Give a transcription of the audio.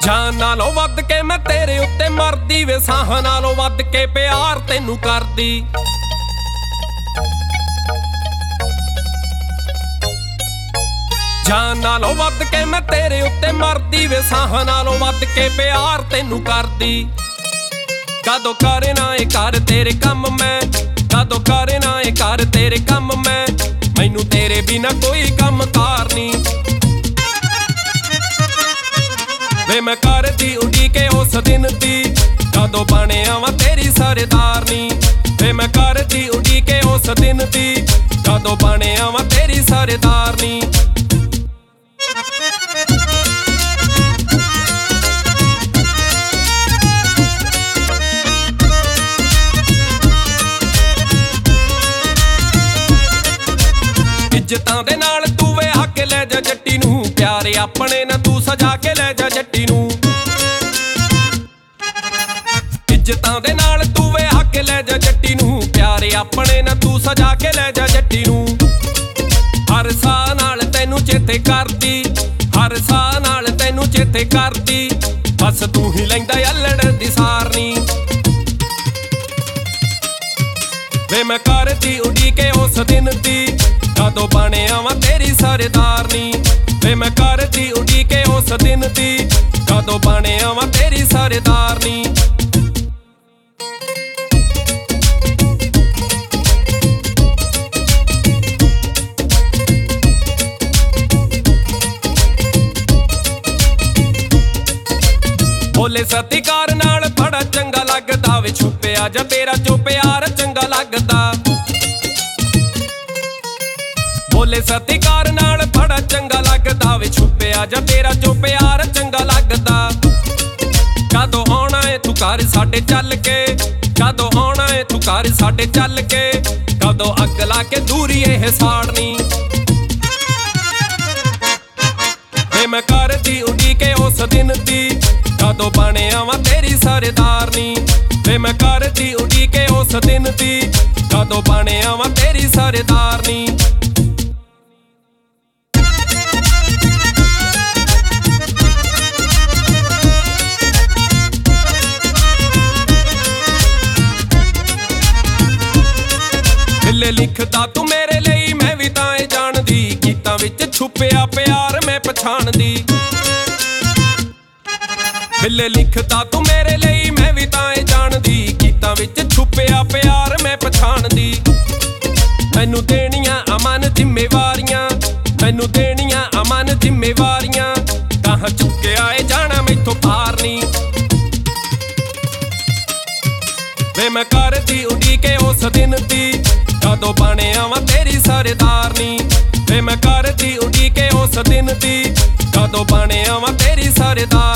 ਜਾਨ ਨਾਲੋਂ ਵੱਧ ਕੇ ਮੈਂ ਤੇਰੇ ਉੱਤੇ ਮਰਦੀ ਵੇ, ਸਾਹਾਂ ਨਾਲੋਂ ਵੱਧ ਕੇ ਪਿਆਰ ਤੈਨੂੰ ਕਰਦੀ। ਜਾਨ ਨਾਲੋਂ ਵੱਧ ਕੇ ਮੈਂ ਤੇਰੇ ਉੱਤੇ ਮਰਦੀ ਵੇ, ਸਾਹਾਂ ਨਾਲੋਂ ਵੱਧ ਕੇ ਪਿਆਰ ਤੈਨੂੰ ਕਰਦੀ। ਕਦੋਂ ਕਰੇ ਨਾ ਇਹ ਕਰ ਤੇਰੇ ਕੰਮ ਮੈਂ, ਕਦੋਂ ਕਰੇ ਨਾ ਇਹ ਕਰ ਤੇਰੇ ਕੰਮ ਮੈਂ, ਮੈਨੂੰ ਤੇਰੇ ਬਿਨਾ ਕੋਈ ਕੰਮ ਕਾਰ ਨੀ। ਵੇ ਮੈਂ ਕਰਦੀ ਉਡੀਕੇ ਉਸ ਦਿਨ ਦੀ, ਕਦੋਂ ਬਣਿਆ ਵਾਂ ਤੇਰੀ ਸਰਦਾਰਨੀ। ਵੇ ਮੈਂ ਕਰਦੀ ਉਡੀਕੇ ਉਸ ਦਿਨ ਦੀ, ਕਦੋਂ ਬਣਿਆ ਵਾਂ ਤੇਰੀ ਸਰਦਾਰਨੀ। ਇੱਜ਼ਤਾਂ ਦੇ ਨਾਲ ਤੂੰ ਵਿਆਹ ਕੇ ਲੈ ਜਾ ਜੱਟੀ ਨੂੰ, ਪਿਆਰੇ ਆਪਣੇ ਨਾ ਤੂੰ ਸਜਾ ਕੇ ਲੈ ਜਾ ਜੱਟੀ ਨੂੰ। ਇੱਜ਼ਤਾਂ ਦੇ ਨਾਲ ਤੂੰ ਵਿਆਹ ਕੇ ਲੈ ਜਾ ਜੱਟੀ ਨੂੰ, ਪਿਆਰੇ ਆਪਣੇ ਨਾ ਤੂੰ ਸਜਾ ਕੇ ਲੈ ਜਾ ਜੱਟੀ ਨੂੰ। ਹਰ ਸਾਹ ਨਾਲ ਤੈਨੂੰ ਚੇਤੇ ਕਰਦੀ, ਹਰ ਸਾਹ ਨਾਲ ਤੈਨੂੰ ਚੇਤੇ ਕਰਦੀ, ਬਸ ਤੂੰ ਹੀ ਲੈਂਦਾ ਅਲੜ ਦੀ ਸਾਰਨੀ। ਵੇ ਮੈਂ ਕਰਦੀ ਉਡੀਕੇ ਉਸ ਦਿਨ ਦੀ, ਕਦੋਂ ਬਣਿਆ ਵਾਂ ਤੇਰੀ ਸਰਦਾਰਨੀ। ਵੇ ਮੈਂ ਕਰਦੀ ਉਡੀਕੇ ਉਸ ਦਿਨ ਦੀ, ਕਦੋਂ ਬਣਿਆ ਵਾਂ ਤੇਰੀ ਸਰਦਾਰਨੀ। ਬੋਲੇ ਸਤਿਕਾਰ ਨਾਲ ਬੜਾ ਚੰਗਾ ਲੱਗਦਾ ਵੇ, ਛੁਪਿਆ ਜਾਂ ਤੇਰਾ ਜੋ ਪਿਆਰ ਚੰਗਾ ਲੱਗਦਾ। ਬੋਲੇ ਸਤਿਕਾਰ ਨਾਲ ਬੜਾ ਚੰਗਾ ਲੱਗਦਾ ਵੇ, ਛੁਪਿਆ ਜਾਂ ਤੇਰਾ ਜੋ ਪਿਆਰ ਚੰਗਾ ਲੱਗਦਾ। ਕਦੋਂ ਆਉਣਾ ਏ ਤੂੰ ਘਰ ਸਾਡੇ ਚੱਲ ਕੇ, ਕਦੋਂ ਆਉਣਾ ਏ ਤੂੰ ਘਰ ਸਾਡੇ ਚੱਲ ਕੇ, ਕਦੋਂ ਅੱਗ ਲਾ ਕੇ ਦੂਰੀ ਇਹ ਸਾੜਨੀ। ਵੇ ਮੈਂ ਕਰਦੀ ਉਡੀਕੇ ਉਸ ਦਿਨ ਦੀ, ਕਦੋਂ ਬਣਿਆ ਵਾਂ ਤੇਰੀ ਸਰਦਾਰਨੀ। ਵੇ ਮੈਂ ਕਰਦੀ ਉਡੀਕੇ ਉਸ ਦਿਨ ਦੀ, ਕਦੋਂ ਬਣਿਆ ਵਾਂ ਤੇਰੀ ਸਰਦਾਰਨੀ। ਬਿੱਲੇ ਲਿਖਦਾ ਤੂੰ ਮੇਰੇ ਲਈ, ਮੈਂ ਵੀ ਤਾਂ ਇਹ ਜਾਣਦੀ, ਗੀਤਾਂ ਵਿੱਚ ਛੁਪਿਆ ਪਿਆਰ ਮੈਂ ਪਛਾਣਦੀ। ਬਿੱਲੇ ਲਿਖਦਾ ਤੂੰ ਮੇਰੇ ਲਈ, ਮੈਂ ਵੀ ਤਾਂ ਇਹ ਜਾਣਦੀ, ਗੀਤਾਂ ਵਿੱਚ ਛੁਪਿਆ ਪਿਆਰ ਮੈਂ ਪਛਾਣਦੀ। ਮੈਨੂੰ ਦੇਣੀਆਂ ਅਮਨ ਜ਼ਿੰਮੇਵਾਰੀਆਂ, ਮੈਨੂੰ ਦੇਣੀਆਂ ਅਮਨ ਜ਼ਿੰਮੇਵਾਰੀਆਂ, ਕਹਾਂ ਚੁੱਕਿਆ ਏ ਜਾਣਾ ਮੈਥੋਂ ਪਾਰ ਨੀ। ਵੇ ਮੈਂ ਕਰਦੀ ਉਡੀਕੇ ਉਸ ਦਿਨ ਦੀ, ਕਦੋਂ ਬਣਿਆ ਵਾਂ ਤੇਰੀ ਸਰਦਾਰਨੀ। ਵੇ ਮੈਂ ਕਰਦੀ ਉਡੀਕੇ ਉਸ ਦਿਨ ਦੀ, ਕਦੋਂ ਬਣਿਆ ਵਾਂ ਤੇਰੀ ਸਰਦਾਰਨੀ।